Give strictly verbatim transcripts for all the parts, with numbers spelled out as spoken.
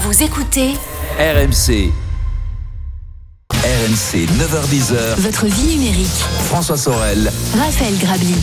Vous écoutez R M C. R M C, neuf heures dix. Votre vie numérique. François Sorel. Raphaël Grabli.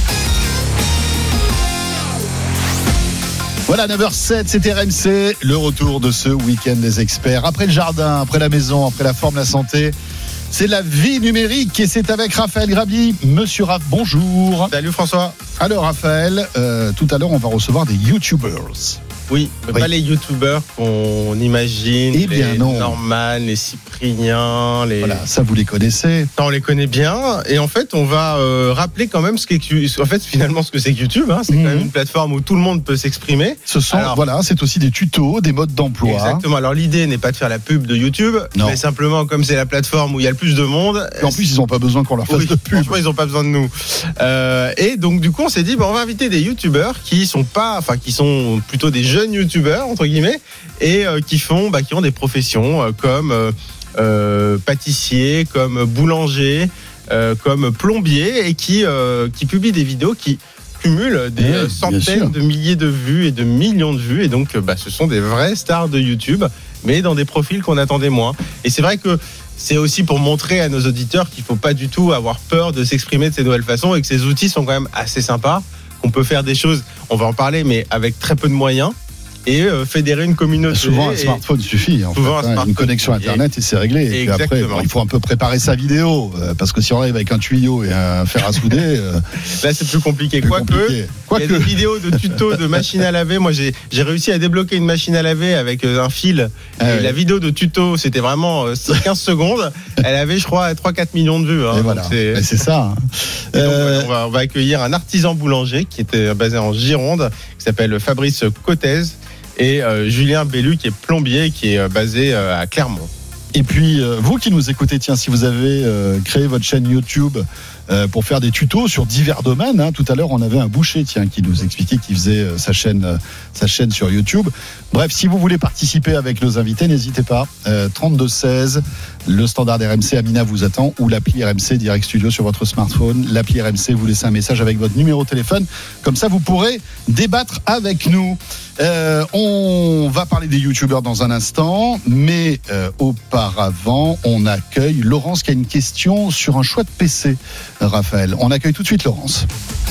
Voilà, neuf heures sept, c'est R M C, le retour de ce week-end des experts. Après le jardin, après la maison, après la forme, la santé, c'est la vie numérique et c'est avec Raphaël Grabli. Monsieur Raph, bonjour. Salut François. Alors Raphaël, euh, tout à l'heure on va recevoir des YouTubers. Oui, mais oui. pas les youtubeurs qu'on imagine, Eh bien les non. Norman, les Cyprien, les... Voilà, ça vous les connaissez. Ça, on les connaît bien. Et en fait, on va euh, rappeler quand même ce qu'est en fait, finalement, ce que c'est que YouTube. Hein. C'est mmh. quand même une plateforme où tout le monde peut s'exprimer. Ce sont, Alors, voilà, c'est aussi des tutos, des modes d'emploi. Exactement. Alors l'idée n'est pas de faire la pub de YouTube, non. mais simplement comme c'est la plateforme où il y a le plus de monde. Et en plus, ils n'ont pas besoin qu'on leur fasse oui, de pub. Franchement, ils n'ont pas besoin de nous. Euh, et donc, du coup, on s'est dit, bon, on va inviter des YouTubeurs qui sont pas, enfin, qui sont plutôt des jeunes YouTubeurs entre guillemets, et euh, qui font, bah, qui ont des professions euh, comme euh, euh, pâtissier, comme boulanger, euh, comme plombier, et qui euh, qui publient des vidéos qui cumulent des oui, euh, centaines de milliers de vues et de millions de vues, et donc bah, ce sont des vraies stars de YouTube, mais dans des profils qu'on attendait moins. Et c'est vrai que c'est aussi pour montrer à nos auditeurs qu'il faut pas du tout avoir peur de s'exprimer de ces nouvelles façons, et que ces outils sont quand même assez sympas, qu'on peut faire des choses, on va en parler, mais avec très peu de moyens. Et euh, fédérer une communauté. Souvent un smartphone suffit, en souvent fait, un hein, une connexion internet et c'est réglé. Et puis après, bon, il faut un peu préparer sa vidéo, euh, parce que si on arrive avec un tuyau et un fer à souder, euh, là c'est plus compliqué. Quoique, il y a des vidéos de tutos de machine à laver. Moi j'ai j'ai réussi à débloquer une machine à laver avec euh, un fil. Ah, et ouais. La vidéo de tuto, c'était vraiment euh, quinze secondes. Elle avait, je crois, trois à quatre millions de vues. Hein, et voilà. C'est, et c'est ça. Hein. Et donc, euh... on, va, on va accueillir un artisan boulanger qui était basé en Gironde, qui s'appelle Fabrice Cotez. Et euh, Julien Bellu qui est plombier, qui est euh, basé euh, à Clermont. Et puis euh, vous qui nous écoutez, tiens, si vous avez euh, créé votre chaîne YouTube euh, pour faire des tutos sur divers domaines, hein, tout à l'heure on avait un boucher, tiens, qui nous expliquait qu'il faisait euh, sa chaîne, euh, sa chaîne sur YouTube. Bref, si vous voulez participer avec nos invités, n'hésitez pas. Euh, trente-deux seize, le standard R M C, Amina vous attend, ou l'appli R M C Direct Studio sur votre smartphone. L'appli R M C, vous laissez un message avec votre numéro de téléphone. Comme ça, vous pourrez débattre avec nous. Euh, on va parler des youtubeurs dans un instant, mais euh, auparavant, on accueille Laurence qui a une question sur un choix de P C. Raphaël, on accueille tout de suite Laurence.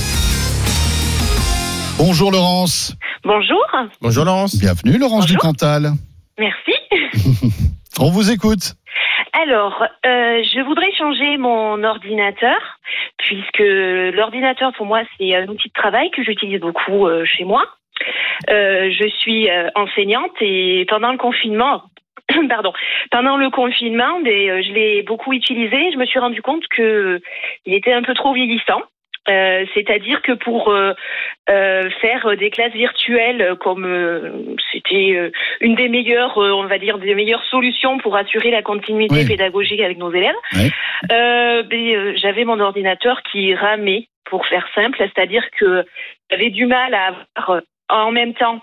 Bonjour Laurence. Bonjour. Bonjour Laurence. Bienvenue Laurence Bonjour. du Cantal. Merci. On vous écoute. Alors, euh, je voudrais changer mon ordinateur, puisque l'ordinateur pour moi c'est un outil de travail que j'utilise beaucoup euh, chez moi. Euh, je suis euh, enseignante et pendant le confinement, pardon, pendant le confinement, mais, euh, je l'ai beaucoup utilisé. Je me suis rendu compte que il était un peu trop vieillissant. Euh, c'est-à-dire que pour euh, euh, faire des classes virtuelles, comme euh, c'était euh, une des meilleures, euh, on va dire, des meilleures solutions pour assurer la continuité oui. pédagogique avec nos élèves, oui. euh, mais, euh, j'avais mon ordinateur qui ramait, pour faire simple, c'est-à-dire que j'avais du mal à avoir en même temps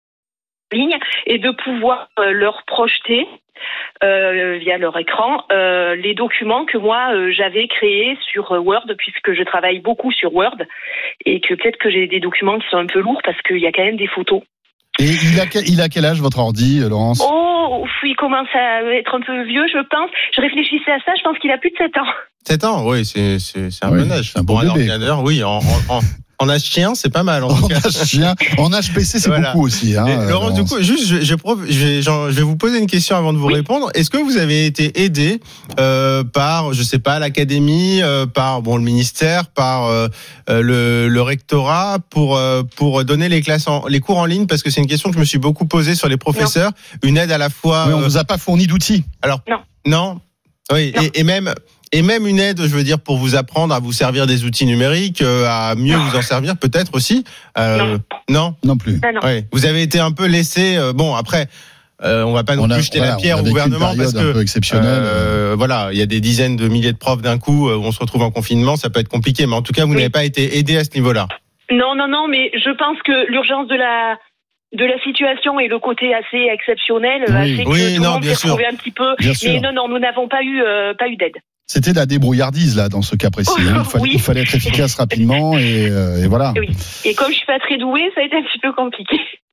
ligne et de pouvoir euh, leur projeter euh, via leur écran euh, les documents que moi euh, j'avais créés sur Word, puisque je travaille beaucoup sur Word et que peut-être que j'ai des documents qui sont un peu lourds parce qu'il y a quand même des photos. Et il a, quel, il a quel âge votre ordi, Laurence ? Oh, il commence à être un peu vieux, je pense. Je réfléchissais à ça, je pense qu'il a plus de sept ans. sept ans, oui, c'est, c'est, c'est un oui, bon âge. C'est un bon pour bébé. Un ordinateur, oui, en, en, en... En âge chien, c'est pas mal. En, en âge chien, en âge P C, c'est voilà. Beaucoup aussi. Hein, et, Laurence, du coup, juste, je, je, je, vais, genre, je vais vous poser une question avant de vous oui. répondre. Est-ce que vous avez été aidé euh, par, je sais pas, l'académie, euh, par bon le ministère, par euh, le, le rectorat pour euh, pour donner les classes, en, les cours en ligne? Parce que c'est une question que je me suis beaucoup posée sur les professeurs. Non. Une aide à la fois. Mais on euh, vous a pas fourni d'outils. Alors non. Non. Oui. Non. Et, et même. Et même une aide, je veux dire, pour vous apprendre à vous servir des outils numériques, euh, à mieux non. vous en servir, peut-être aussi. Euh, non. non, non plus. Ah non. Ouais. Vous avez été un peu laissé. Euh, bon, après, euh, on va pas non plus jeter voilà, la pierre au gouvernement parce que, un peu exceptionnelle. Euh, voilà, il y a des dizaines de milliers de profs d'un coup où on se retrouve en confinement, ça peut être compliqué. Mais en tout cas, vous oui. n'avez pas été aidé à ce niveau-là. Non, non, non, mais je pense que l'urgence de la de la situation et le côté assez exceptionnel oui. a fait que oui, tout non, le monde s'est retrouvé un petit peu. Bien mais sûr. non, non, nous n'avons pas eu euh, pas eu d'aide. C'était de la débrouillardise là dans ce cas précis. Oh, hein. il, fallait, oui. il fallait être efficace rapidement et, euh, et voilà. Oui. Et comme je suis pas très douée, ça a été un petit peu compliqué.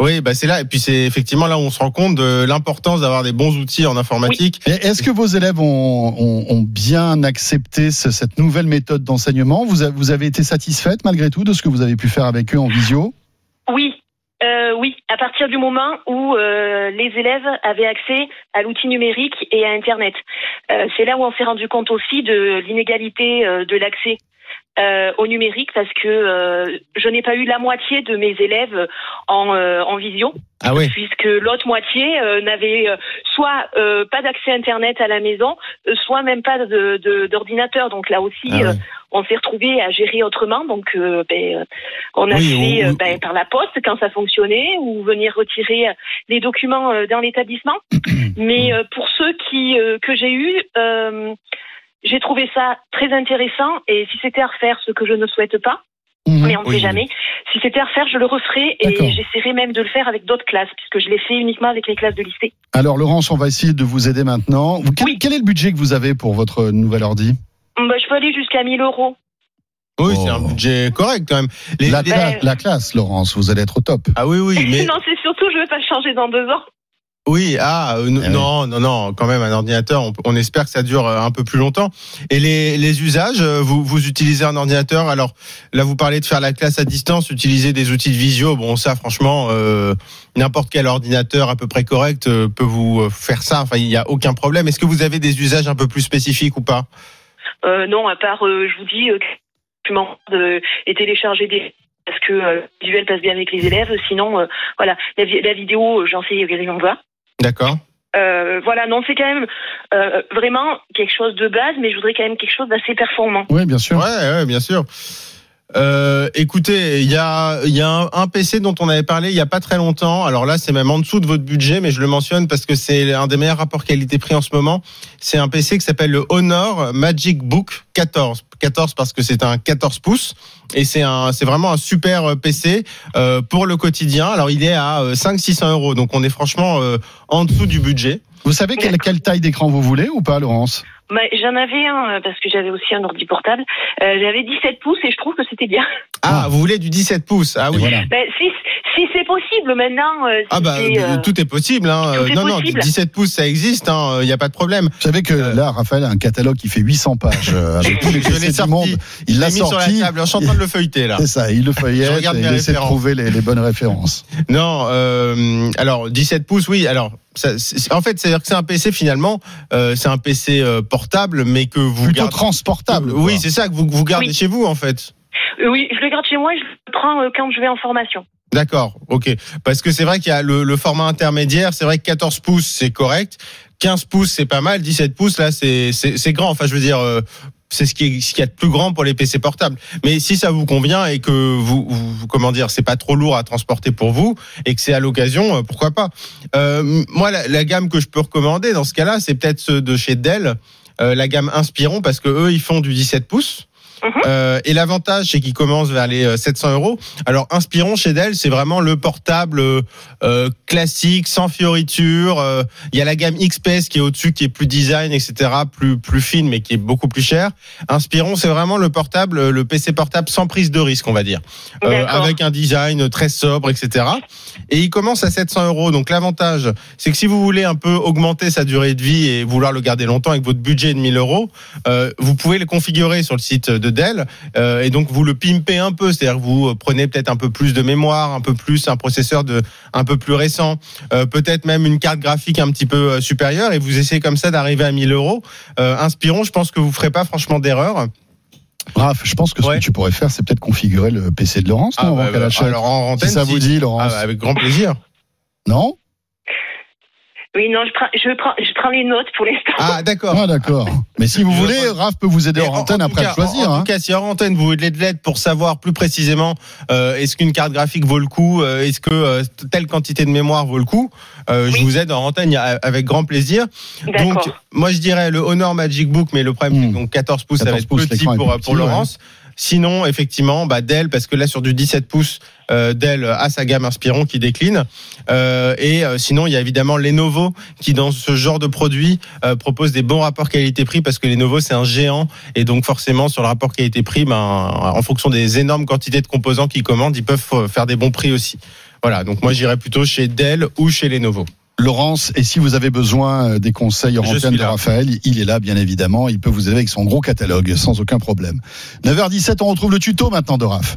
Oui, bah c'est là, et puis c'est effectivement là où on se rend compte de l'importance d'avoir des bons outils en informatique. Oui. Et est-ce que vos élèves ont, ont, ont bien accepté ce, cette nouvelle méthode d'enseignement ? Vous, a, vous avez été satisfaite malgré tout de ce que vous avez pu faire avec eux en visio ? Oui. Euh, oui, à partir du moment où euh, les élèves avaient accès à l'outil numérique et à Internet. Euh, c'est là où on s'est rendu compte aussi de l'inégalité euh, de l'accès euh, au numérique, parce que euh, je n'ai pas eu la moitié de mes élèves en, euh, en visio. Ah oui. Puisque l'autre moitié euh, n'avait euh, soit euh, pas d'accès Internet à la maison, euh, soit même pas de, de, d'ordinateur. Donc là aussi, Ah ouais. euh, on s'est retrouvés à gérer autrement. Donc euh, ben, on a Oui, fait ou- euh, ben, par la poste quand ça fonctionnait, ou venir retirer les documents euh, dans l'établissement. Mais euh, pour ceux qui euh, que j'ai eus, euh, j'ai trouvé ça très intéressant. Et si c'était à refaire, ce que je ne souhaite pas, Mmh. mais on ne Oui. sait jamais. Si c'était à refaire, je le referais, et D'accord. j'essaierai même de le faire avec d'autres classes, puisque je l'ai fait uniquement avec les classes de lycée. Alors Laurence, on va essayer de vous aider maintenant. Vous- quel, Oui. quel est le budget que vous avez pour votre nouvel ordi ? Bah, je peux aller jusqu'à mille euros. Oui, Oh. c'est un budget correct quand même. Les- la, les- cla- la classe, Laurence, vous allez être au top. Ah oui, oui, mais Non, c'est surtout, je ne veux pas changer dans deux ans. oui, ah euh, n- Eh oui. non, non, non, quand même un ordinateur. On, on espère que ça dure euh, un peu plus longtemps. Et les, les usages, euh, vous, vous utilisez un ordinateur. Alors là, vous parlez de faire la classe à distance, utiliser des outils de visio. Bon, ça, franchement, euh, n'importe quel ordinateur à peu près correct euh, peut vous euh, faire ça. Enfin, il n'y a aucun problème. Est-ce que vous avez des usages un peu plus spécifiques ou pas ? Euh, non, à part, euh, je vous dis, euh, que de et télécharger des parce que euh, le visuel passe bien avec les élèves. Sinon, euh, voilà, la, vi- la vidéo, euh, j'en sais on va. D'accord. Euh, voilà, non, c'est quand même euh, vraiment quelque chose de base, mais je voudrais quand même quelque chose d'assez performant. Oui, bien sûr. Ouais, ouais, bien sûr. Euh, écoutez, il y a, il y a un, un P C dont on avait parlé il y a pas très longtemps. Alors là, c'est même en dessous de votre budget, mais je le mentionne parce que c'est un des meilleurs rapports qualité-prix en ce moment. C'est un P C qui s'appelle le Honor Magic Book quatorze. quatorze parce que c'est un quatorze pouces et c'est un, c'est vraiment un super P C euh, pour le quotidien. Alors il est à cinq six cents euros, donc on est franchement euh, en dessous du budget. Vous savez quelle, quelle taille d'écran vous voulez ou pas, Laurence ? Bah, j'en avais un, euh, parce que j'avais aussi un ordi portable. Euh, j'avais dix-sept pouces et je trouve que c'était bien. Ah, vous voulez du dix-sept pouces ? Ah Et oui. voilà. Bah, si si c'est possible maintenant. Euh, si Ah bah c'est, euh, tout est possible. Hein. tout est non possible. non, dix-sept pouces ça existe. Hein. Il y a pas de problème. Vous savez que là, Raphaël a un catalogue qui fait huit cents pages euh, avec tous les Je l'ai P C du sorti. monde. Il Je l'a l'ai mis sur sorti. la table. Je suis en train de le feuilleter là. C'est ça, il le Je feuillette regarde et mes il essaie de références. trouver les, les bonnes références. Non, euh, alors dix-sept pouces, oui. Alors, ça, c'est- en fait, c'est-à-dire que c'est un P C finalement, euh, c'est un P C euh, portable, mais que vous Plutôt gardez. transportable. quoi. Oui, c'est ça que vous, vous gardez Oui. chez vous en fait. euh, oui, je le garde chez moi et je le prends euh, quand je vais en formation. D'accord, ok. Parce que c'est vrai qu'il y a le, le format intermédiaire. C'est vrai que quatorze pouces c'est correct, quinze pouces c'est pas mal, dix-sept pouces là c'est c'est, c'est grand. Enfin, je veux dire. Euh, c'est ce qui est ce qu'il y a de plus grand pour les P C portables. Mais si ça vous convient et que vous, vous comment dire, c'est pas trop lourd à transporter pour vous et que c'est à l'occasion, euh, pourquoi pas. Euh, moi, la, la gamme que je peux recommander dans ce cas-là, c'est peut-être ceux de chez Dell, euh, la gamme Inspiron, parce que eux, ils font du dix-sept pouces. Euh, et l'avantage, c'est qu'ils commencent vers les euh, sept cents euros. Alors, Inspiron chez Dell, c'est vraiment le portable euh, classique, sans fioriture. Euh, Il y a la gamme X P S qui est au-dessus, qui est plus design, et cetera, plus plus fine, mais qui est beaucoup plus cher. Inspiron, c'est vraiment le portable, le P C portable sans prise de risque, on va dire, euh, D'accord. avec un design très sobre, et cetera. Et il commence à sept cents euros. Donc, l'avantage, c'est que si vous voulez un peu augmenter sa durée de vie et vouloir le garder longtemps avec votre budget de mille euros, euh, vous pouvez le configurer sur le site de Dell euh, et donc vous le pimpez un peu, c'est-à-dire que vous prenez peut-être un peu plus de mémoire, un peu plus un processeur de un peu plus récent, euh, peut-être même une carte graphique un petit peu supérieure et vous essayez comme ça d'arriver à mille euros. Euh, Inspiron, je pense que vous ferez pas franchement d'erreur. Raph, je pense que ce Ouais. que tu pourrais faire, c'est peut-être configurer le P C de Laurence, non, Ah, avant bah, qu'elle bah, achète. alors en Si antenne, ça vous dit, Laurence. Ah, bah, avec grand plaisir. Non ? Oui, non, je prends, je prends, je prends les notes pour l'instant. Ah d'accord. Ah, d'accord. Mais si vous Je voulez, vois. Raph peut vous aider Et en antenne tout après cas, à choisir. En, en hein. tout cas, si hors antenne vous voulez de l'aide pour savoir plus précisément euh, est-ce qu'une carte graphique vaut le coup, euh, est-ce que euh, telle quantité de mémoire vaut le coup, euh, Oui. je vous aide en antenne y a- avec grand plaisir. Donc, D'accord. moi je dirais le Honor Magic Book, mais le problème c'est Mmh. que donc quatorze pouces, ça va quatorze être pouces, petit l'écran est pour, plus pour petit, Laurence. Sinon, effectivement, bah Dell, parce que là sur du dix-sept pouces, euh, Dell a sa gamme Inspiron qui décline. Euh, et euh, sinon, il y a évidemment Lenovo qui, dans ce genre de produit, euh, propose des bons rapports qualité-prix parce que Lenovo c'est un géant et donc forcément sur le rapport qualité-prix, ben en fonction des énormes quantités de composants qu'ils commandent, ils peuvent faire des bons prix aussi. Voilà, donc moi j'irais plutôt chez Dell ou chez Lenovo. Laurence, et si vous avez besoin des conseils en Je antenne suis de là. Raphaël, il est là bien évidemment, il peut vous aider avec son gros catalogue sans aucun problème. neuf heures dix-sept, on retrouve le tuto maintenant de Raph.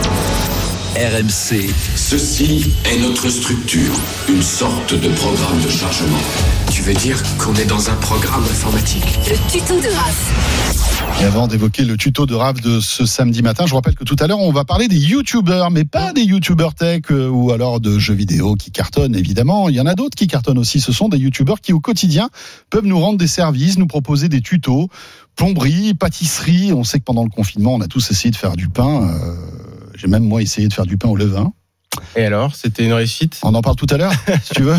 R M C, Ceci est notre structure, une sorte de programme de chargement. Tu veux dire qu'on est dans un programme informatique? Le tuto de Raph. Et avant d'évoquer le tuto de Raph de ce samedi matin, je vous rappelle que tout à l'heure, on va parler des youtubeurs, mais pas des youtubeurs tech euh, ou alors de jeux vidéo qui cartonnent, évidemment. Il y en a d'autres qui cartonnent aussi. Ce sont des youtubeurs qui, au quotidien, peuvent nous rendre des services, nous proposer des tutos, plomberie, pâtisserie. On sait que pendant le confinement, on a tous essayé de faire du pain. Euh, j'ai même, moi, essayé de faire du pain au levain. Et alors, c'était une réussite? On en parle tout à l'heure, si tu veux.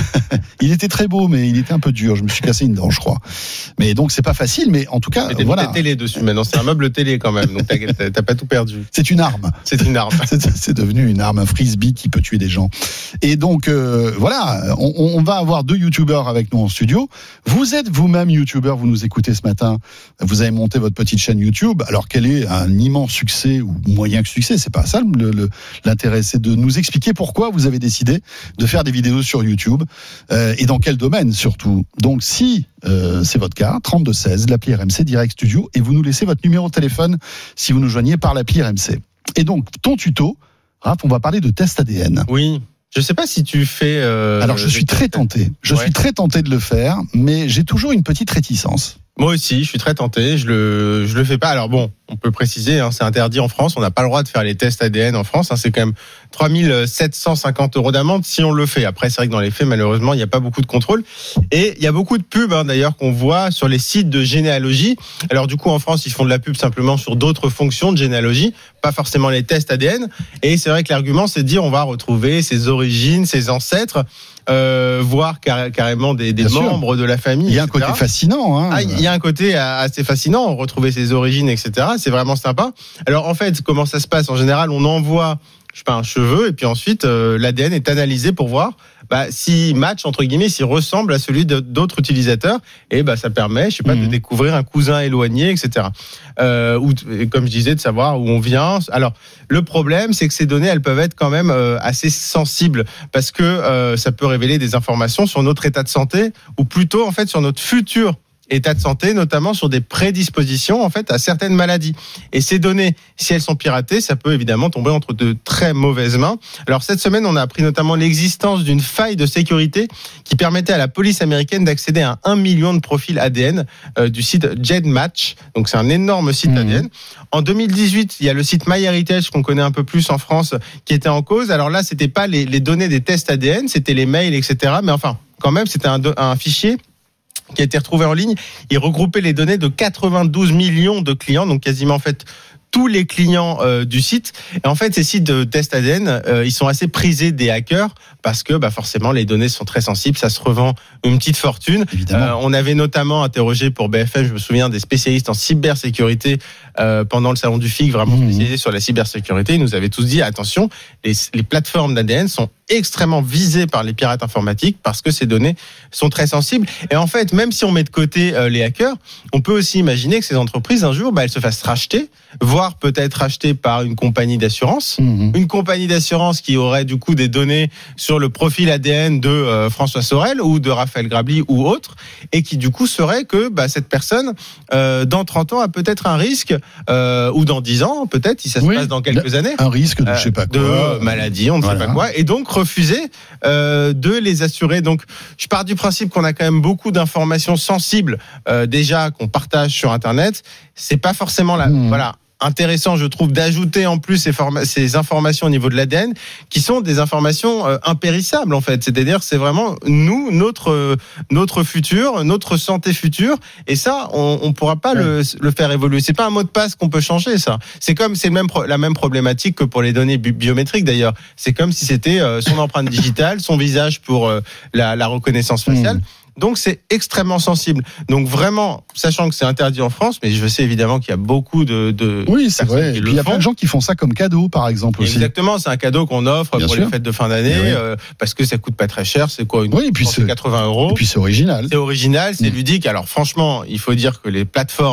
Il était très beau, mais il était un peu dur. Je me suis cassé une dent, je crois. Mais donc, c'est pas facile, mais en tout cas, C'était voilà. une télé dessus maintenant, c'est un meuble télé quand même, donc t'as, t'as, t'as pas tout perdu. C'est une arme. C'est une arme. C'est, c'est devenu une arme, un frisbee qui peut tuer des gens. Et donc, euh, voilà, on, on va avoir deux youtubeurs avec nous en studio. Vous êtes vous-même youtubeur, vous nous écoutez ce matin. Vous avez monté votre petite chaîne YouTube. Alors, quel est un immense succès ou moyen que succès? C'est pas ça le, le, l'intérêt, c'est de nous expliquer pourquoi vous avez décidé de faire des vidéos sur YouTube euh, et dans quel domaine surtout. Donc, si euh, c'est votre cas, trente-deux seize, l'appli R M C Direct Studio, et vous nous laissez votre numéro de téléphone si vous nous joignez par l'appli R M C. Et donc, ton tuto, Raph, on va parler de test A D N. Oui. Je sais pas si tu fais. Euh, Alors, je suis très tenté. Je Ouais. suis très tenté de le faire, mais j'ai toujours une petite réticence. Moi aussi, je suis très tenté. Je le, je le fais pas. Alors bon, on peut préciser, hein, c'est interdit en France. On n'a pas le droit de faire les tests A D N en France. Hein, c'est quand même trois mille sept cent cinquante euros d'amende si on le fait. Après, c'est vrai que dans les faits, malheureusement, il n'y a pas beaucoup de contrôle. Et il y a beaucoup de pubs, hein, d'ailleurs, qu'on voit sur les sites de généalogie. Alors du coup, en France, ils font de la pub simplement sur d'autres fonctions de généalogie, pas forcément les tests A D N. Et c'est vrai que l'argument, c'est de dire on va retrouver ses origines, ses ancêtres, euh, voire car- carrément des, des Bien sûr. membres de la famille. Il y a un et cetera. côté fascinant. Hein. Ah, il y a un côté assez fascinant, retrouver ses origines, et cetera. C'est vraiment sympa. Alors en fait, comment ça se passe? En général, on envoie, je sais pas, un cheveu, et puis ensuite euh, l'A D N est analysé pour voir bah, s'il match entre guillemets, s'il ressemble à celui de, d'autres utilisateurs, et bah ça permet, je sais pas, Mmh. de découvrir un cousin éloigné, et cetera. Euh, ou et comme je disais, de savoir où on vient. Alors le problème, c'est que ces données, elles peuvent être quand même euh, assez sensibles parce que euh, ça peut révéler des informations sur notre état de santé, ou plutôt en fait sur notre futur état de santé, notamment sur des prédispositions en fait à certaines maladies. Et ces données, si elles sont piratées, ça peut évidemment tomber entre de très mauvaises mains. Alors cette semaine, on a appris notamment l'existence d'une faille de sécurité qui permettait à la police américaine d'accéder à un million de profils A D N euh, du site GEDmatch. Donc c'est un énorme site Mmh. A D N. En deux mille dix-huit, il y a le site MyHeritage qu'on connaît un peu plus en France qui était en cause. Alors là, c'était pas les, les données des tests A D N, c'était les mails, et cetera. Mais enfin, quand même, c'était un, do- un fichier qui a été retrouvé en ligne. Il regroupait les données de quatre-vingt-douze millions de clients, donc quasiment en fait tous les clients euh, du site. Et en fait, ces sites de tests A D N, euh, ils sont assez prisés des hackers parce que bah, forcément, les données sont très sensibles. Ça se revend une petite fortune. Évidemment. Euh, on avait notamment interrogé pour B F M, je me souviens, des spécialistes en cybersécurité euh, pendant le salon du F I C, vraiment Mmh. spécialisés sur la cybersécurité. Ils nous avaient tous dit, attention, les, les plateformes d'A D N sont extrêmement visées par les pirates informatiques parce que ces données sont très sensibles. Et en fait, même si on met de côté euh, les hackers, on peut aussi imaginer que ces entreprises, un jour, bah, elles se fassent racheter, voire peut-être rachetées par une compagnie d'assurance. Mmh. Une compagnie d'assurance qui aurait du coup des données sur le profil A D N de euh, François Sorel ou de Raphaël Grabli ou autre, et qui du coup serait que bah, cette personne, euh, dans trente ans, a peut-être un risque, euh, ou dans dix ans, peut-être, si ça se Oui. passe dans quelques années. Un risque de Euh, je sais pas quoi. de maladie, on ne Voilà. sait pas quoi, et donc refuser euh, de les assurer. Donc, je pars du principe qu'on a quand même beaucoup d'informations sensibles euh, déjà qu'on partage sur Internet. C'est pas forcément la, Mmh. voilà. Intéressant, je trouve, d'ajouter en plus ces, forma- ces informations au niveau de l'A D N, qui sont des informations euh, impérissables en fait. C'est-à-dire, c'est vraiment nous, notre euh, notre futur, notre santé future, et ça, on, on pourra pas Ouais. le, le faire évoluer. C'est pas un mot de passe qu'on peut changer, ça. C'est comme, c'est le même pro- la même problématique que pour les données bi- biométriques d'ailleurs. C'est comme si c'était euh, son empreinte digitale, son visage pour euh, la, la reconnaissance faciale. Mmh. Donc c'est extrêmement sensible. Donc vraiment, sachant que c'est interdit en France, mais je sais évidemment qu'il y a beaucoup de, de Oui, c'est personnes vrai. qui Et le puis il y a font. plein de gens qui font ça comme cadeau, par exemple aussi. Exactement, c'est un cadeau qu'on offre Bien pour sûr. les fêtes de fin d'année, Eh oui. euh, parce que ça coûte pas très cher. C'est quoi une Oui, et puis je pense que c'est- quatre-vingts euros. Et puis c'est original. C'est original, c'est Mm. ludique. Alors franchement, il faut dire que les plateformes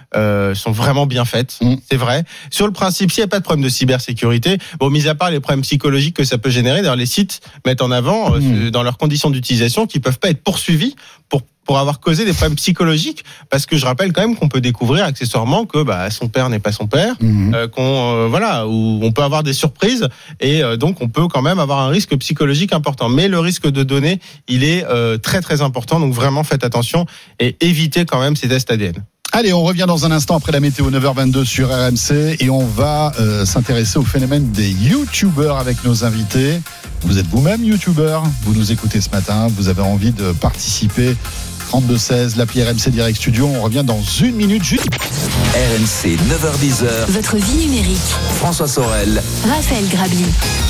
euh, sont vraiment bien faites. Mmh. C'est vrai. Sur le principe, s'il n'y a pas de problème de cybersécurité, bon, mis à part les problèmes psychologiques que ça peut générer, d'ailleurs, les sites mettent en avant euh, mmh. dans leurs conditions d'utilisation qu'ils peuvent pas être poursuivis pour pour avoir causé des problèmes psychologiques, parce que je rappelle quand même qu'on peut découvrir accessoirement que bah, son père n'est pas son père, mmh. euh, qu'on euh, voilà, où on peut avoir des surprises et euh, donc on peut quand même avoir un risque psychologique important. Mais le risque de données, il est euh, très très important, donc vraiment faites attention et évitez quand même ces tests A D N. Allez, on revient dans un instant après la météo neuf heures vingt-deux sur R M C et on va euh, s'intéresser au phénomène des youtubeurs avec nos invités. Vous êtes vous-même youtubeur, vous nous écoutez ce matin, vous avez envie de participer. trente-deux seize, l'appli R M C Direct Studio. On revient dans une minute juste. R M C neuf heures dix. Votre vie numérique. François Sorel. Raphaël Grabli.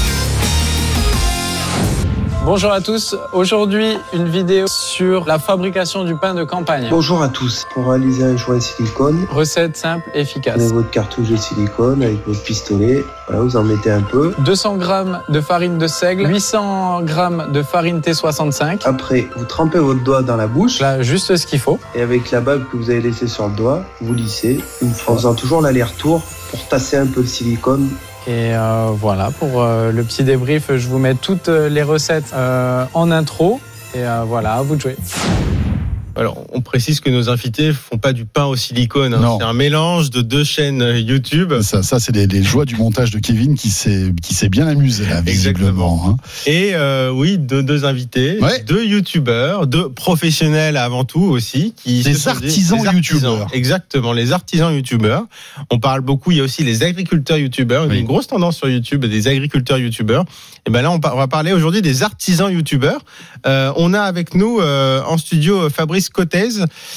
Bonjour à tous. Aujourd'hui, une vidéo sur la fabrication du pain de campagne. Bonjour à tous. Pour réaliser un joint silicone, recette simple, efficace. Prenez votre cartouche de silicone avec votre pistolet. Voilà, vous en mettez un peu. deux cents grammes de farine de seigle, huit cents grammes de farine T soixante-cinq. Après, vous trempez votre doigt dans la bouche. Là, juste ce qu'il faut. Et avec la bague que vous avez laissée sur le doigt, vous lissez une fois, en faisant toujours l'aller-retour pour tasser un peu le silicone. Et euh, voilà, pour euh, le petit débrief, je vous mets toutes les recettes euh, en intro. Et euh, voilà, à vous de jouer. Alors, on précise que nos invités font pas du pain au silicone. Hein. C'est un mélange de deux chaînes YouTube. Ça, ça c'est les, les joies du montage de Kevin qui s'est, qui s'est bien amusé là, visiblement. Hein. Et euh, oui, deux, deux invités, ouais. deux YouTubeurs, deux professionnels avant tout aussi. Qui des artisans des, des YouTubeurs. Artisans, exactement, les artisans YouTubeurs. On parle beaucoup, il y a aussi les agriculteurs YouTubeurs. Il y a une grosse tendance sur YouTube des agriculteurs YouTubeurs. Et ben là, on, on va parler aujourd'hui des artisans YouTubeurs. Euh, on a avec nous euh, en studio Fabrice Cottez.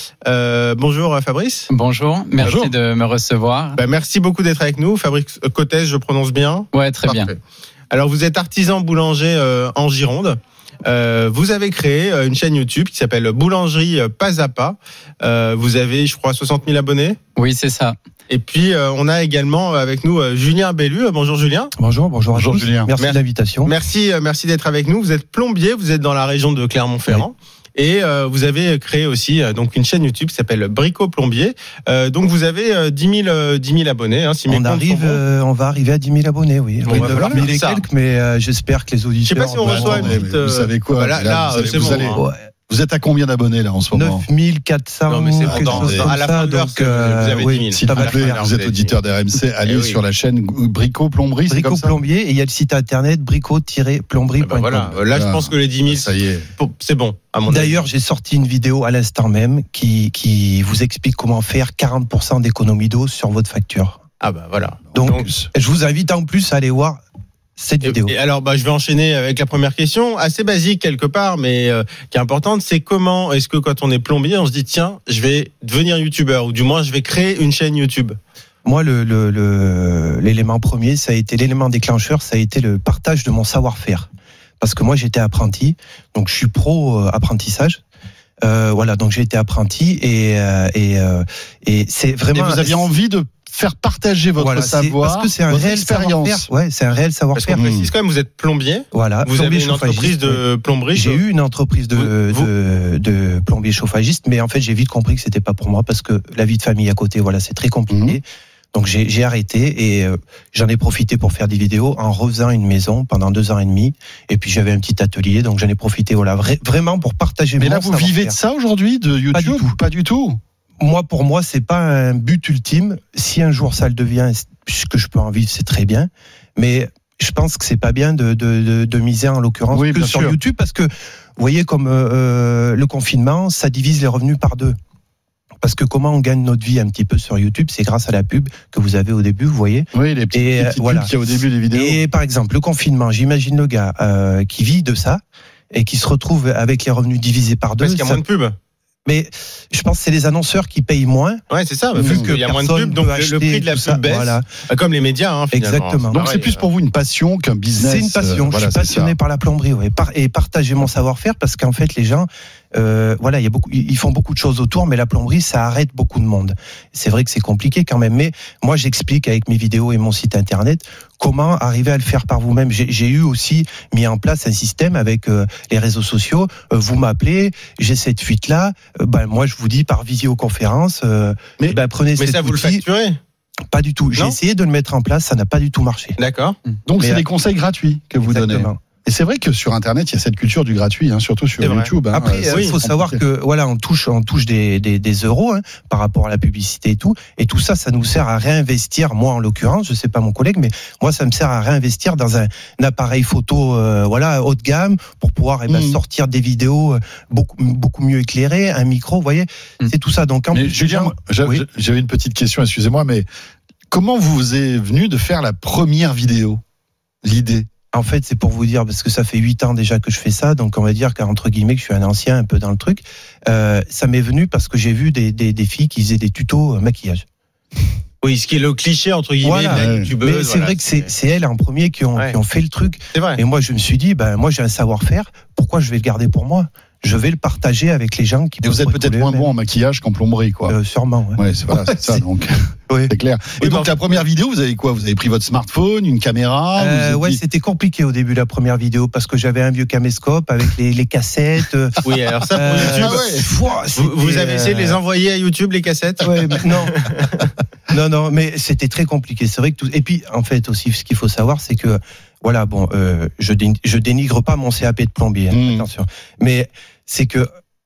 Euh, bonjour Fabrice. Bonjour, merci bonjour. de me recevoir. Ben, merci beaucoup d'être avec nous. Fabrice Cottez, je prononce bien? Ouais, très Parfait. bien. Alors vous êtes artisan boulanger euh, en Gironde. Euh, vous avez créé une chaîne YouTube qui s'appelle Boulangerie Pas à Pas. Euh, vous avez, je crois, soixante mille abonnés. Oui, c'est ça. Et puis, euh, on a également avec nous euh, Julien Bellu. Bonjour Julien. Bonjour, bonjour à bonjour, tous. Julien. Merci Mer- de l'invitation. Merci, euh, merci d'être avec nous. Vous êtes plombier, vous êtes dans la région de Clermont-Ferrand. Oui. Et euh, vous avez créé aussi euh, donc une chaîne YouTube qui s'appelle Brico Plombier. Euh, donc vous avez euh, dix mille abonnés. Hein, si on arrive, euh, on va arriver à dix mille abonnés, oui. Bon, on va mille et quelques, mais euh, j'espère que les auditeurs. Je sais pas si on reçoit une petite. Vous savez quoi bah là, là, là, vous, allez, c'est vous, bon, allez, hein. Vous êtes à combien d'abonnés là en ce moment? neuf mille quatre cents. Non, mais c'est quelque bon, chose dans, comme à la ça, fin de l'heure, donc, euh, vous avez oui, dix mille. S'il vous plaît, vous êtes auditeur d'R M C, allez oui. sur la chaîne Brico Plomberie. Brico Plombier, et il y a le site internet brico tiret plomberie point com. Voilà, là je pense que les dix mille, ça y est, c'est bon. D'ailleurs, j'ai sorti une vidéo à l'instant même qui, qui vous explique comment faire quarante pour cent d'économie d'eau sur votre facture. Ah bah voilà. Donc, Donc je vous invite en plus à aller voir cette vidéo. Et, et alors, bah, je vais enchaîner avec la première question, assez basique quelque part, mais euh, qui est importante. C'est comment est-ce que quand on est plombier, on se dit tiens, je vais devenir youtubeur, ou du moins je vais créer une chaîne YouTube. Moi, le, le, le, l'élément premier, ça a été l'élément déclencheur, ça a été le partage de mon savoir-faire. Parce que moi, j'étais apprenti, donc je suis pro euh, apprentissage. Euh, voilà, donc j'ai été apprenti et euh, et euh, et c'est vraiment. Et vous aviez envie de faire partager votre voilà, savoir, parce que c'est un votre réel expérience. Savoir-faire. Ouais, c'est un réel savoir-faire. Parce qu'on précise quand même, vous êtes plombier. Voilà. Vous avez une entreprise de plomberie. J'ai eu une entreprise de, vous, de, de plombier chauffagiste, mais en fait, j'ai vite compris que c'était pas pour moi parce que la vie de famille à côté, voilà, c'est très compliqué. Mmh. Donc j'ai, j'ai arrêté et euh, j'en ai profité pour faire des vidéos en refaisant une maison pendant deux ans et demi. Et puis j'avais un petit atelier, donc j'en ai profité, voilà, vra- vraiment pour partager. Mais là, vous vivez de ça aujourd'hui, de YouTube? Pas du tout. Pas du tout. Moi, pour moi, c'est pas un but ultime. Si un jour ça le devient, que je peux en vivre, c'est très bien. Mais je pense que c'est pas bien de, de, de, de miser en l'occurrence oui, que sur sûr. YouTube, parce que vous voyez comme euh, le confinement, ça divise les revenus par deux. Parce que comment on gagne notre vie un petit peu sur YouTube, c'est grâce à la pub que vous avez au début, vous voyez. Oui, les petites, et, les petites voilà. pubs qu'il y a au début des vidéos. Et par exemple, le confinement, j'imagine le gars euh, qui vit de ça et qui se retrouve avec les revenus divisés par deux. Parce qu'il y a ça... moins de pubs. Mais je pense que c'est les annonceurs qui payent moins. Ouais, c'est ça. Vu qu'il y a moins de pubs, donc le prix de la pub baisse. Voilà. Comme les médias, hein, finalement. Exactement. Donc c'est plus pour vous une passion qu'un business. C'est une passion. Euh, voilà, je suis passionné par la plomberie, ouais. Par, et partager mon savoir-faire parce qu'en fait, les gens, Euh, voilà, il y a beaucoup, ils font beaucoup de choses autour, mais la plomberie, ça arrête beaucoup de monde. C'est vrai que c'est compliqué quand même, mais moi j'explique avec mes vidéos et mon site internet comment arriver à le faire par vous-même. J'ai, j'ai eu aussi mis en place un système avec euh, les réseaux sociaux. Euh, vous m'appelez, j'ai cette fuite-là. Euh, ben moi je vous dis par visioconférence. Euh, mais ben prenez. Mais ça outil. vous le facturez ? Pas du tout. J'ai Non essayé de le mettre en place, ça n'a pas du tout marché. D'accord. Donc mais c'est euh, des conseils gratuits que vous exactement. donnez. Et c'est vrai que sur Internet, il y a cette culture du gratuit, hein, surtout sur YouTube. Hein. Après, il euh, faut savoir que voilà, on touche, on touche des, des, des euros hein, par rapport à la publicité et tout, et tout ça, ça nous sert à réinvestir. Moi, en l'occurrence, je sais pas mon collègue, mais moi, ça me sert à réinvestir dans un, un appareil photo, euh, voilà, haut de gamme, pour pouvoir eh ben, mmh. sortir des vidéos beaucoup, beaucoup mieux éclairées, un micro, vous voyez, mmh. c'est tout ça. Donc, en mais plus, Julien, gens, oui. j'avais une petite question, excusez-moi, mais comment vous est venu de faire la première vidéo, l'idée? En fait, c'est pour vous dire, parce que ça fait huit ans déjà que je fais ça, donc on va dire qu'entre guillemets, que je suis un ancien un peu dans le truc. Euh, ça m'est venu parce que j'ai vu des, des, des filles qui faisaient des tutos maquillage. Oui, ce qui est le cliché entre guillemets voilà. de la youtubeuse. Mais c'est voilà, vrai que c'est, c'est elles en premier qui ont, ouais. qui ont fait le truc. C'est vrai. Et moi, je me suis dit, ben moi, j'ai un savoir-faire. Pourquoi je vais le garder pour moi ? Je vais le partager avec les gens qui. Et vous êtes peut-être moins bon en maquillage qu'en plomberie, quoi. Euh, sûrement. Ouais, ouais c'est, voilà, c'est ça. Donc, oui. c'est clair. Et oui, donc bon. la première vidéo, vous avez quoi ? Vous avez pris votre smartphone, une caméra euh, Ouais, dit... c'était compliqué au début la première vidéo parce que j'avais un vieux caméscope avec les, les cassettes. Oui, alors ça pour euh, YouTube. Ah ouais. Fouah, vous, vous avez essayé de les envoyer à YouTube les cassettes ? Ouais, mais non. non, non, mais c'était très compliqué. C'est vrai que tout. Et puis, en fait, aussi, ce qu'il faut savoir, c'est que voilà, bon, euh, je, dé... je dénigre pas mon C A P de plombier, hein, mmh. attention, mais c'est que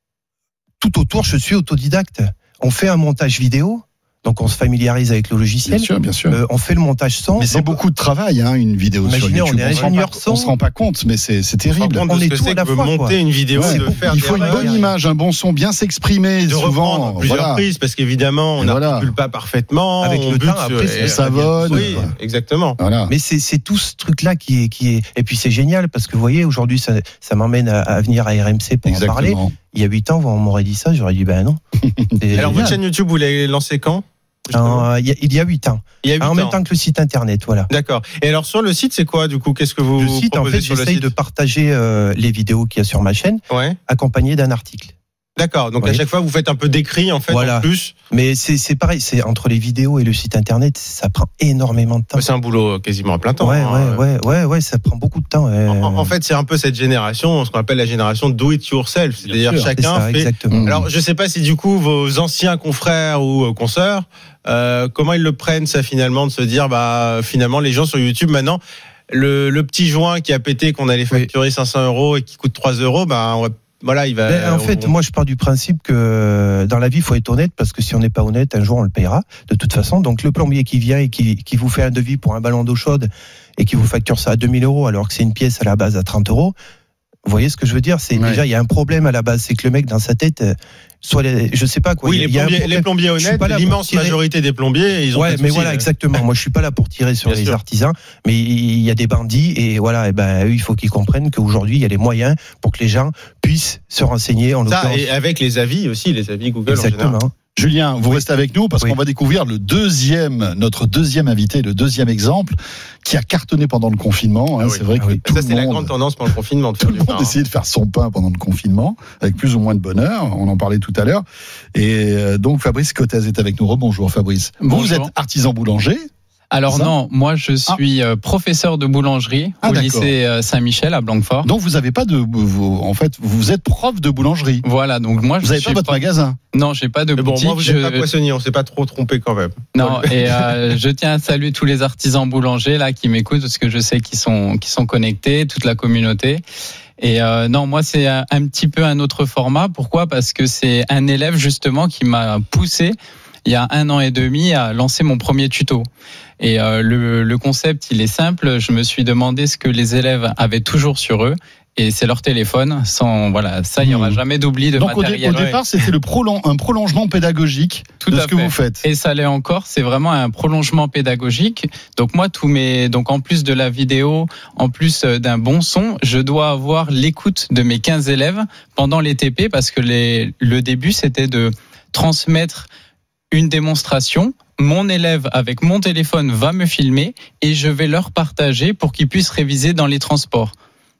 tout autour, je suis autodidacte. On fait un montage vidéo, donc on se familiarise avec le logiciel. Bien sûr, bien sûr. Euh, on fait le montage son. Mais c'est donc, beaucoup de travail, hein, une vidéo sur YouTube. On est ingénieur son. On se rend pas compte, mais c'est, c'est terrible. On, on est tout à la fois, fois. Monter Quoi. une vidéo, ouais, de faire il faut une bonne image, un bon son, bien s'exprimer. De souvent, plusieurs voilà. prises, parce qu'évidemment, on n'articule voilà. pas parfaitement. Avec on le bute, temps, après, c'est savonne. Oui, exactement. Voilà. Mais c'est, c'est tout ce truc-là qui est, qui est. Et puis c'est génial parce que vous voyez, aujourd'hui, ça, ça m'emmène à, à venir à R M C pour Exactement. en parler. Il y a huit ans, on m'aurait dit ça, j'aurais dit ben non. Alors votre chaîne YouTube, vous l'avez lancée quand ? Euh, il, y a, il y a huit ans. Il y a huit en ans. même temps que le site internet, voilà. D'accord. Et alors sur le site, c'est quoi du coup ? Qu'est-ce que vous Le site, en fait, sur j'essaye le site de partager euh, les vidéos qu'il y a sur ma chaîne, ouais. accompagnées d'un article. D'accord. Donc oui. à chaque fois, vous faites un peu d'écrit en fait voilà. en plus. Mais c'est, c'est pareil, c'est entre les vidéos et le site internet, ça prend énormément de temps. C'est un boulot quasiment à plein temps. Ouais, hein. ouais, ouais, ouais, ouais, ça prend beaucoup de temps. Ouais. En, en fait, c'est un peu cette génération, ce qu'on appelle la génération do it yourself, c'est-à-dire sûr, chacun c'est ça, fait. Exactement. Alors, je sais pas si du coup vos anciens confrères ou consoeurs, euh, comment ils le prennent ça finalement de se dire, bah finalement les gens sur YouTube maintenant, le, le petit joint qui a pété qu'on allait facturer oui. cinq cents euros et qui coûte trois euros, bah on va Voilà, il va. Ben, en fait, on... moi, je pars du principe que dans la vie, il faut être honnête parce que si on n'est pas honnête, un jour, on le paiera de toute façon. Donc, le plombier qui vient et qui, qui vous fait un devis pour un ballon d'eau chaude et qui vous facture ça à deux mille euros alors que c'est une pièce à la base à trente euros. Vous voyez ce que je veux dire ? C'est ouais. déjà, il y a un problème à la base. C'est que le mec, dans sa tête, soit les, je sais pas quoi. Oui, il y a, les, plombiers, les plombiers honnêtes, l'immense tirer... majorité des plombiers, ils ont ouais, pas de mais soucis, voilà, là. exactement. Moi, je suis pas là pour tirer sur Bien les sûr. artisans, mais il y a des bandits et voilà, et ben, eux, il faut qu'ils comprennent qu'aujourd'hui, il y a les moyens pour que les gens puissent se renseigner. En Ça, et avec les avis aussi, les avis Google. Exactement. En Julien, vous oui. restez avec nous parce oui. qu'on va découvrir le deuxième, notre deuxième invité, le deuxième exemple qui a cartonné pendant le confinement. Hein, ah c'est oui. vrai ah que oui. tout ça, le c'est monde, la grande tendance pendant le confinement. De tout le monde pain, essayait hein. de faire son pain pendant le confinement avec plus ou moins de bonheur. On en parlait tout à l'heure. Et donc Fabrice Cottez est avec nous. Rebonjour Fabrice. Bonjour. Vous êtes artisan boulanger. Alors non, moi je suis ah. professeur de boulangerie ah, au d'accord. lycée Saint-Michel à Blanquefort. Donc vous avez pas de, vous, en fait, vous êtes prof de boulangerie. Voilà, donc moi vous n'avez pas votre prof... magasin. Non, j'ai pas de Mais boutique. Bon, moi vous je... n'êtes pas poissonnier, on s'est pas trop trompé quand même. Non, et euh, je tiens à saluer tous les artisans boulangers là qui m'écoutent parce que je sais qu'ils sont, qu'ils sont connectés, toute la communauté. Et euh, non, moi c'est un, un petit peu un autre format. Pourquoi ? Parce que c'est un élève justement qui m'a poussé il y a un an et demi à lancer mon premier tuto. Et euh, le, le concept, il est simple. Je me suis demandé ce que les élèves avaient toujours sur eux. Et c'est leur téléphone. Sans, voilà, ça, il n'y aura jamais d'oubli de Donc matériel. Donc au, dé, au départ, c'était le prolong, un prolongement pédagogique Tout de à ce que fait. vous faites. Et ça l'est encore. C'est vraiment un prolongement pédagogique. Donc moi, tous mes, donc en plus de la vidéo, en plus d'un bon son, je dois avoir l'écoute de mes quinze élèves pendant les T P parce que les, le début, c'était de transmettre une démonstration. Mon élève, avec mon téléphone, va me filmer et je vais leur partager pour qu'ils puissent réviser dans les transports.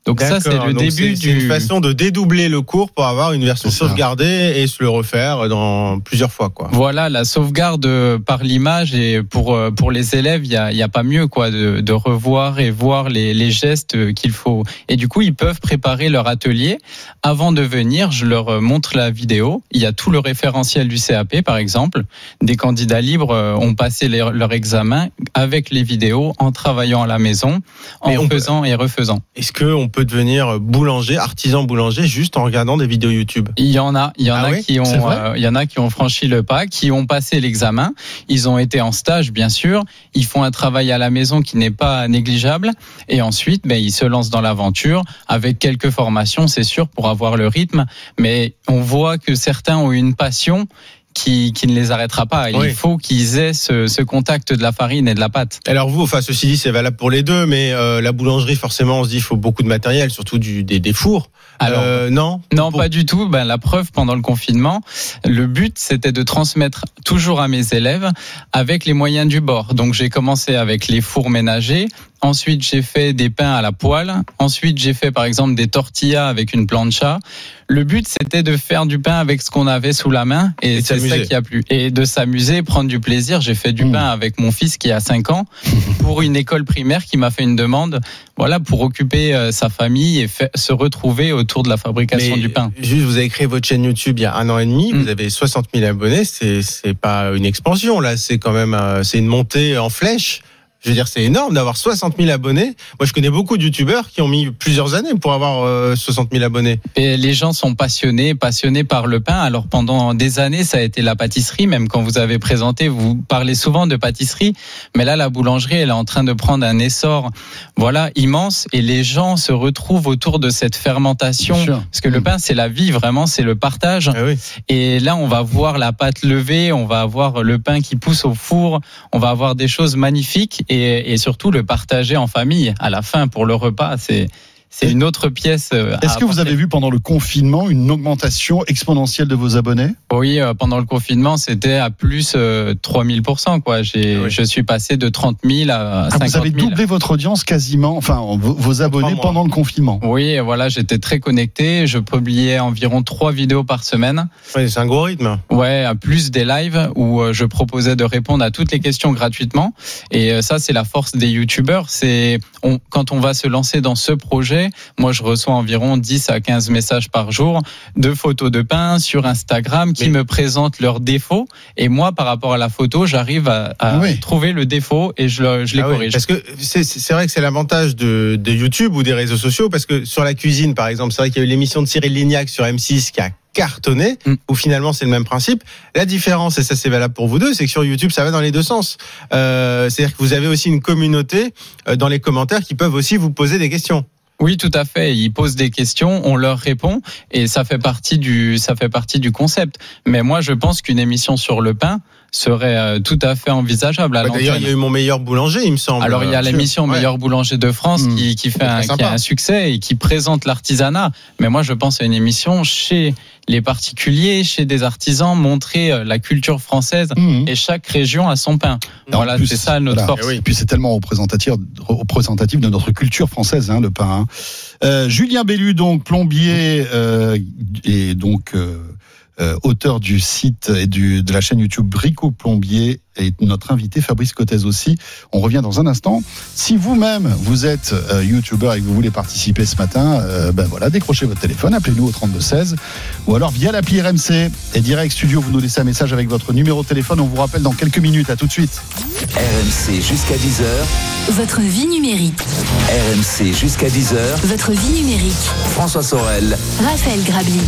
Donc D'accord, ça, c'est le donc début c'est, du... c'est une façon de dédoubler le cours pour avoir une version sauvegardée et se le refaire dans plusieurs fois, quoi. Voilà, la sauvegarde par l'image, et pour pour les élèves, il y a il y a pas mieux, quoi, de, de revoir et voir les les gestes qu'il faut. Et du coup, ils peuvent préparer leur atelier avant de venir. Je leur montre la vidéo. Il y a tout le référentiel du C A P, par exemple. Des candidats libres ont passé les, leur examen avec les vidéos, en travaillant à la maison, en Mais on faisant peut... et refaisant. Est-ce que on peut devenir boulanger, artisan boulanger, juste en regardant des vidéos YouTube? Il y en a, il y en ah a oui qui ont, euh, il y en a qui ont franchi le pas, qui ont passé l'examen. Ils ont été en stage, bien sûr. Ils font un travail à la maison qui n'est pas négligeable. Et ensuite, ben, ils se lancent dans l'aventure avec quelques formations, c'est sûr, pour avoir le rythme. Mais on voit que certains ont une passion qui, qui ne les arrêtera pas. Il oui. faut qu'ils aient ce, ce contact de la farine et de la pâte. Alors vous, enfin ceci dit, c'est valable pour les deux, mais euh, la boulangerie, forcément, on se dit il faut beaucoup de matériel, surtout du, des, des fours. Alors, euh, non, non, pour... pas du tout. Ben, la preuve, pendant le confinement, le but, c'était de transmettre toujours à mes élèves avec les moyens du bord. Donc, j'ai commencé avec les fours ménagers. Ensuite, j'ai fait des pains à la poêle. Ensuite, j'ai fait, par exemple, des tortillas avec une plancha. Le but, c'était de faire du pain avec ce qu'on avait sous la main. Et, et c'est ça qui a plu. Et de s'amuser, prendre du plaisir. J'ai fait du mmh. pain avec mon fils qui a cinq ans pour une école primaire qui m'a fait une demande, voilà, pour occuper euh, sa famille et fait, se retrouver autour de la fabrication Mais du pain. Juste, vous avez créé votre chaîne YouTube il y a un an et demi. Mmh. Vous avez soixante mille abonnés. C'est, c'est pas une expansion, là. C'est quand même, euh, c'est une montée en flèche. Je veux dire, c'est énorme d'avoir soixante mille abonnés. Moi, je connais beaucoup de youtubeurs qui ont mis plusieurs années pour avoir euh, soixante mille abonnés. Et les gens sont passionnés, passionnés par le pain. Alors, pendant des années, ça a été la pâtisserie. Même quand vous avez présenté, vous parlez souvent de pâtisserie. Mais là, la boulangerie, elle est en train de prendre un essor, voilà, immense. Et les gens se retrouvent autour de cette fermentation. Parce que le pain, c'est la vie, vraiment, c'est le partage. Ah oui. Et là, on va voir la pâte levée, on va avoir le pain qui pousse au four, on va avoir des choses magnifiques. Et Et, et surtout le partager en famille à la fin pour le repas, c'est c'est une autre pièce. Est-ce que vous avez vu pendant le confinement une augmentation exponentielle de vos abonnés ? Oui, pendant le confinement, c'était à plus euh, trois mille pour cent, quoi. J'ai, oui. Je suis passé de trente mille à cinquante mille. Ah, vous avez doublé votre audience quasiment, enfin vos, vos abonnés pendant le confinement. Oui, voilà, j'étais très connecté. Je publiais environ trois vidéos par semaine. Oui, c'est un gros rythme. Ouais, à plus des lives où je proposais de répondre à toutes les questions gratuitement. Et ça, c'est la force des youtubeurs. C'est on, quand on va se lancer dans ce projet. Moi, je reçois environ dix à quinze messages par jour de photos de pain sur Instagram qui Mais... me présentent leurs défauts. Et moi, par rapport à la photo, j'arrive à, à oui. trouver le défaut et je, le, je les ah corrige. Oui, parce que c'est, c'est vrai que c'est l'avantage de, de YouTube ou des réseaux sociaux, parce que sur la cuisine, par exemple, c'est vrai qu'il y a eu l'émission de Cyril Lignac sur M six qui a cartonné, mm. où finalement c'est le même principe. La différence, et ça c'est valable pour vous deux, c'est que sur YouTube ça va dans les deux sens. Euh, c'est-à-dire que vous avez aussi une communauté euh, dans les commentaires qui peuvent aussi vous poser des questions. Oui, tout à fait. Ils posent des questions, on leur répond, et ça fait partie du, ça fait partie du concept. Mais moi, je pense qu'une émission sur le pain serait tout à fait envisageable. À bah, d'ailleurs, il y a eu Mon Meilleur Boulanger, il me semble. Alors, il y a l'émission ouais. Meilleur Boulanger de France mmh. qui, qui fait un, qui a un succès et qui présente l'artisanat. Mais moi, je pense à une émission chez les particuliers, chez des artisans, montrer la culture française mmh. et chaque région a son pain. Non, voilà, plus, c'est ça notre voilà. force. Et, oui. et puis c'est tellement représentatif, représentatif de notre culture française, hein, le pain. Hein. Euh, Julien Bellu, donc plombier euh, et donc euh, euh, auteur du site et du, de la chaîne YouTube Brico Plombier, et notre invité Fabrice Cottez aussi. On revient dans un instant. Si vous-même vous êtes euh, youtubeur et que vous voulez participer ce matin, euh, ben voilà, décrochez votre téléphone, appelez-nous au trente-deux seize ou alors via l'appli R M C et Direct Studio, vous nous laissez un message avec votre numéro de téléphone. On vous rappelle dans quelques minutes. À tout de suite. R M C jusqu'à dix heures. Votre vie numérique. R M C jusqu'à dix heures. Votre vie numérique. François Sorel. Raphaël Grabli.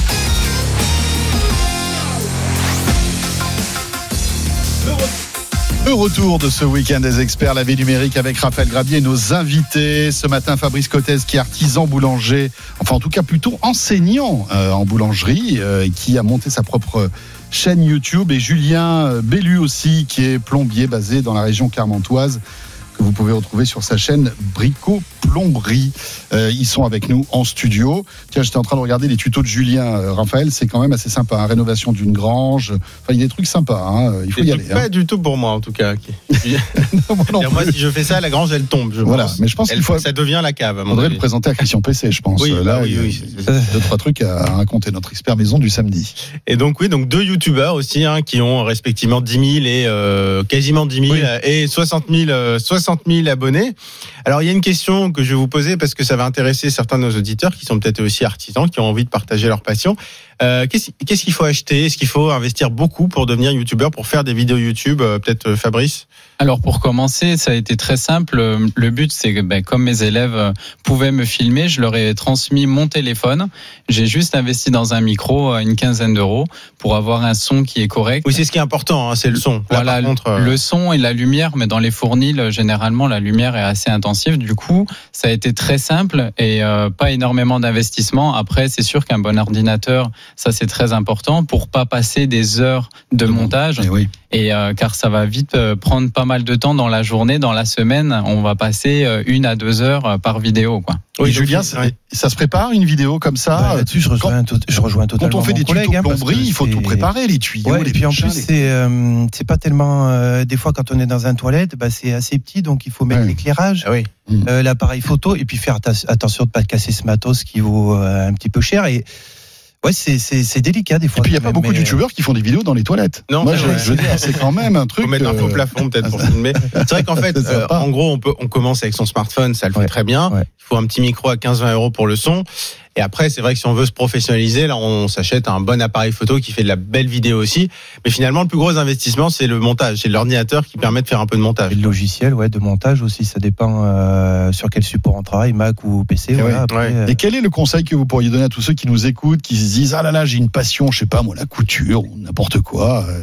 Le retour de ce week-end des experts, la vie numérique avec Raphaël Grabli et nos invités. Ce matin, Fabrice Cottez, qui est artisan boulanger, enfin en tout cas plutôt enseignant euh, en boulangerie, euh, qui a monté sa propre chaîne YouTube. Et Julien Bellu aussi, qui est plombier basé dans la région clermontoise, que vous pouvez retrouver sur sa chaîne Brico Plomberie. Euh, ils sont avec nous en studio. Tiens, j'étais en train de regarder les tutos de Julien. Euh, Raphaël, c'est quand même assez sympa. Hein, rénovation d'une grange. Enfin, il y a des trucs sympas. Hein, il faut c'est y aller. Pas hein. du tout pour moi, en tout cas. non, moi, non moi, si je fais ça, la grange, elle tombe. Je voilà, pense. mais je pense elle, qu'il faut. Ça devient la cave. Il faudrait le présenter à Christian P C, je pense. Oui, Là, bah, oui, il y a, oui. il y a deux, trois trucs à raconter. Notre expert maison du samedi. Et donc, oui, donc deux youtubeurs aussi, hein, qui ont respectivement dix mille et euh, quasiment dix mille oui. et soixante mille, euh, soixante mille abonnés. Alors, il y a une question que je vais vous poser parce que ça va intéresser certains de nos auditeurs qui sont peut-être aussi artisans, qui ont envie de partager leur passion. Euh, qu'est-ce, qu'est-ce qu'il faut acheter? Est-ce qu'il faut investir beaucoup pour devenir youtubeur, pour faire des vidéos YouTube? euh, Peut-être Fabrice? Alors pour commencer, ça a été très simple. Le but, c'est que ben, comme mes élèves pouvaient me filmer, je leur ai transmis mon téléphone. J'ai juste investi dans un micro à une quinzaine d'euros pour avoir un son qui est correct. Oui, c'est ce qui est important, hein, c'est le son. Là, voilà, par contre, euh... le son et la lumière, mais dans les fournils, généralement, la lumière est assez intensive. Du coup, ça a été très simple et euh, pas énormément d'investissement. Après, c'est sûr qu'un bon ordinateur, ça c'est très important pour pas passer des heures de montage. Et oui. Et euh, car ça va vite euh, prendre pas mal de temps dans la journée, dans la semaine, on va passer euh, une à deux heures euh, par vidéo, quoi. Oui, Julien, ça, ça se prépare une vidéo comme ça. Bah, là-dessus, je rejoins, quand, je rejoins totalement. Quand on fait des collègue, tutos hein, plomberie, il faut tout préparer, les tuyaux. Ouais, les et puis en plus, les... c'est euh, c'est pas tellement. Euh, des fois, quand on est dans un toilette, bah, c'est assez petit, donc il faut mettre ouais. l'éclairage, ah oui. euh, l'appareil photo, et puis faire attention de pas casser ce matos qui vaut euh, un petit peu cher. Et ouais, c'est, c'est, c'est délicat des fois. Et puis il n'y a pas beaucoup de youtubeurs qui font des vidéos dans les toilettes. Non, moi je, je veux dire, c'est quand même un truc. Faut mettre un faux plafond peut-être pour filmer. C'est vrai qu'en fait, euh, en gros, on peut, on commence avec son smartphone, ça le fait ouais. très bien. Ouais. Il faut un petit micro à quinze à vingt euros pour le son. Et après, c'est vrai que si on veut se professionnaliser, là, on s'achète un bon appareil photo qui fait de la belle vidéo aussi. Mais finalement, le plus gros investissement, c'est le montage, c'est l'ordinateur qui permet de faire un peu de montage. Et le logiciel, ouais, de montage aussi, ça dépend euh, sur quel support on travaille, Mac ou P C. Et, voilà, ouais. après, ouais. euh... Et quel est le conseil que vous pourriez donner à tous ceux qui nous écoutent, qui se disent ah là là, j'ai une passion, je sais pas moi, la couture ou n'importe quoi. Euh...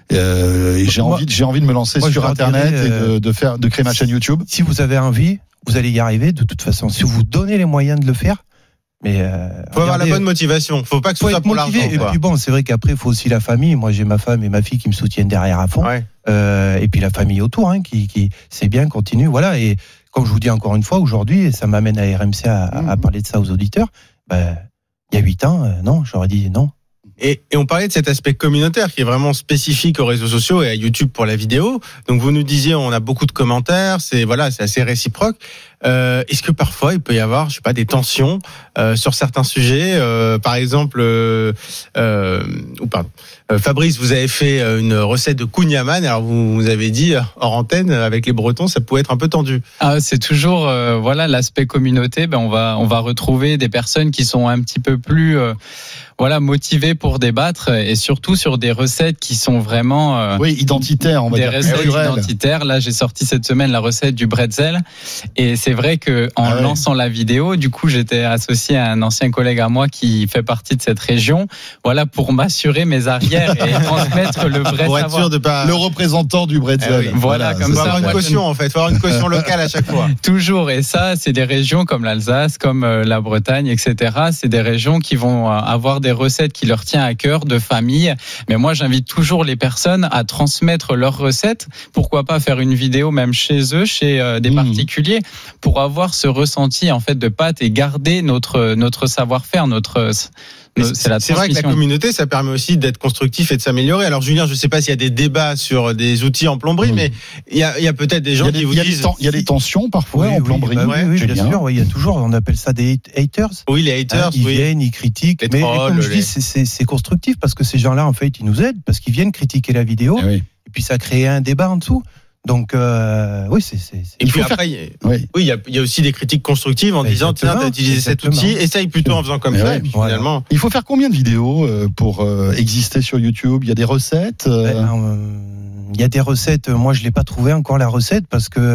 Euh, et j'ai moi, envie, de, j'ai envie de me lancer moi, sur Internet dirais, euh, et de, de faire, de créer ma chaîne YouTube. Si vous avez envie, vous allez y arriver de toute façon. Si vous vous donnez les moyens de le faire, mais euh, faut avoir la bonne motivation. Faut pas que ce soit pour l'argent. Et puis bon, c'est vrai qu'après, il faut aussi la famille. Moi, j'ai ma femme et ma fille qui me soutiennent derrière à fond. Ouais. Euh, et puis la famille autour, hein, qui, qui, c'est bien, continue. Voilà. Et comme je vous dis encore une fois, aujourd'hui, et ça m'amène à R M C à, mmh. à parler de ça aux auditeurs. Ben, il y a huit ans, euh, non, j'aurais dit non. Et, et on parlait de cet aspect communautaire qui est vraiment spécifique aux réseaux sociaux et à YouTube pour la vidéo. Donc vous nous disiez, on a beaucoup de commentaires, c'est voilà, c'est assez réciproque. Euh, est-ce que parfois il peut y avoir, je sais pas, des tensions euh, sur certains sujets, euh, par exemple, euh, euh, ou pardon, euh, Fabrice, vous avez fait une recette de kouign-amann. Alors vous, vous avez dit hors antenne avec les Bretons, ça pouvait être un peu tendu. Ah, c'est toujours euh, voilà l'aspect communauté. Ben on va on va retrouver des personnes qui sont un petit peu plus euh, voilà motivées pour débattre et surtout sur des recettes qui sont vraiment euh, oui identitaires, on va des dire. Des recettes identitaires. Là, j'ai sorti cette semaine la recette du bretzel et c'est vrai que en ah ouais. lançant la vidéo, du coup, j'étais associé à un ancien collègue à moi qui fait partie de cette région. Voilà pour m'assurer mes arrières et transmettre le vrai pour savoir. De pas... Le représentant du bretzel. Eh oui. Voilà, voilà, comme ça. Faut avoir une caution en fait, faut avoir une caution locale à chaque fois. Toujours, et ça, c'est des régions comme l'Alsace, comme la Bretagne, et cetera. C'est des régions qui vont avoir des recettes qui leur tiennent à cœur, de famille. Mais moi, j'invite toujours les personnes à transmettre leurs recettes. Pourquoi pas faire une vidéo même chez eux, chez euh, des mmh. particuliers, pour avoir ce ressenti en fait de pâte et garder notre notre savoir-faire, notre c'est, la c'est vrai que la communauté, ça permet aussi d'être constructif et de s'améliorer. Alors Julien, je ne sais pas s'il y a des débats sur des outils en plomberie, mmh. mais il y a, il y a peut-être des gens des, qui vous y disent... Il y a des tensions parfois oui, en plomberie. Oui, bah, oui, oui bien sûr, oui, il y a toujours, on appelle ça des haters. Oui, les haters, hein, ils oui. viennent, ils critiquent, mais, trolls, mais comme je les... dis, c'est, c'est, c'est constructif parce que ces gens-là, en fait, ils nous aident parce qu'ils viennent critiquer la vidéo ah, oui. et puis ça crée un débat en dessous. Donc euh, oui, c'est, c'est, c'est... Et puis après, faire... oui, il y a, il y a aussi des critiques constructives en exactement, disant tiens, t'as utilisé cet outil, essaye plutôt en faisant comme mais ça. Ouais, et puis voilà. Finalement, il faut faire combien de vidéos pour euh, exister sur YouTube? Il y a des recettes. Euh... Ben, euh, il y a des recettes. Moi, je l'ai pas trouvé encore la recette parce que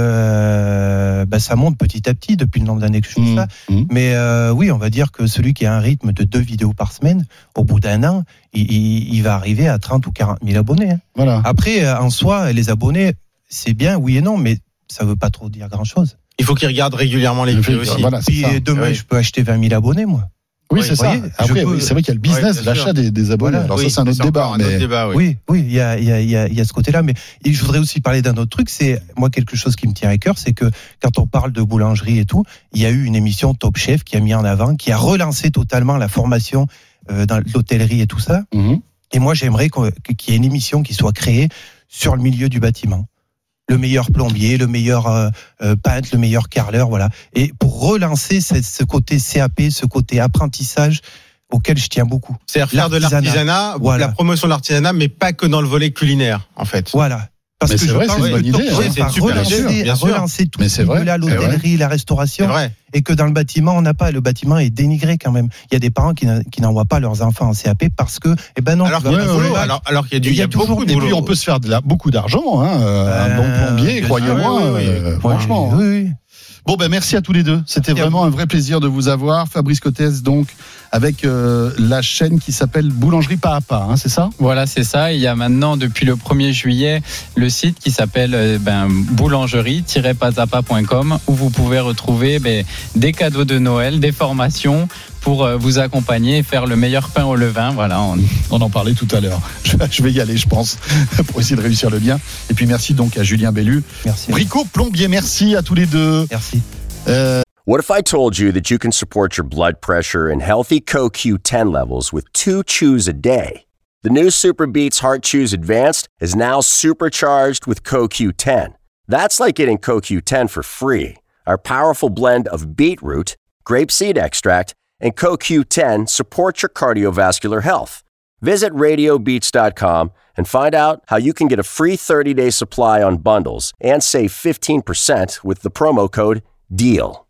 euh, ben, ça monte petit à petit depuis le nombre d'années que je fais mmh, ça. Mmh. Mais euh, oui, on va dire que celui qui a un rythme de deux vidéos par semaine, au bout d'un an, il, il, il va arriver à trente ou quarante mille abonnés. Hein. Voilà. Après, en soi, les abonnés. C'est bien, oui et non, mais ça veut pas trop dire grand-chose. Il faut qu'ils regardent régulièrement les vidéos aussi. Voilà, puis ça. Demain, oui. je peux acheter vingt mille abonnés, moi. Oui, Oui, c'est ça. voyez, Après, je peux- oui, c'est vrai qu'il y a le business, Ouais, bien l'achat sûr. des, des abonnés. Voilà. Alors Oui, ça, c'est un autre débat. encore un mais... autre débat, oui. Oui, oui, il y a, il y, a, il y, a, il y a ce côté-là. Mais et je voudrais aussi parler d'un autre truc. C'est moi quelque chose qui me tient à cœur, c'est que quand on parle de boulangerie et tout, il y a eu une émission Top Chef qui a mis en avant, qui a relancé totalement la formation euh, dans l'hôtellerie et tout ça. Mhm. Et moi, j'aimerais qu'on- qu'il y ait une émission qui soit créée sur le milieu du bâtiment. Le meilleur plombier, le meilleur euh, euh, peintre, le meilleur carreleur, voilà. Et pour relancer ce, ce côté C A P, ce côté apprentissage auquel je tiens beaucoup. C'est-à-dire faire de L'artisanat. l'artisanat, Voilà. la promotion de l'artisanat, mais pas que dans le volet culinaire, en fait. Voilà. Parce Mais que c'est je vrai, pense c'est une que bonne Top idée, Chef hein. Oui, c'est une a super relancé, idée, bien a sûr. relancé tout Mais ce c'est vrai, milieu-là, c'est vrai. l'hôtellerie, la C'est restauration, vrai. et que dans le bâtiment, on n'a pas. Le bâtiment est dénigré quand même. Il y a des parents qui n'a- qui n'envoient pas leurs enfants en C A P parce que, eh ben non, Alors tu qu'il y vas a pas du boulot, faire- alors, alors qu'il y a du, Il y a il y a toujours beaucoup de Et des puis, boulot. on peut se faire de la, beaucoup d'argent. Hein, euh, un Euh, bon plombier, bien croyez-moi. sûr, oui, oui, oui. euh, Ouais, franchement. oui, oui. Bon, ben merci à tous les deux. C'était Merci à vraiment un vrai plaisir de vous avoir. Fabrice Cottès, donc, avec euh, la chaîne qui s'appelle Boulangerie Pas à Pas, hein, c'est ça? Voilà, c'est ça. Il y a maintenant, depuis le premier juillet, le site qui s'appelle euh, ben, boulangerie tiret pas à pas point com où vous pouvez retrouver ben, des cadeaux de Noël, des formations pour euh, vous accompagner et faire le meilleur pain au levain. Voilà, on... On en parlait tout à l'heure. Je, je vais y aller, je pense, pour essayer de réussir le lien. Et puis, merci donc à Julien Bellu. Merci. Brico Plombier, merci à tous les deux. Merci. Euh, What if I told you that you can support your blood pressure and healthy C O Q ten levels with two chews a day? The new Super Beats Heart Chews Advanced is now supercharged with C O Q ten. That's like getting C O Q ten for free. Our powerful blend of beetroot, grapeseed extract, and C O Q ten supports your cardiovascular health. Visit radio beats dot com and find out how you can get a free thirty-day supply on bundles and save fifteen percent with the promo code DEAL.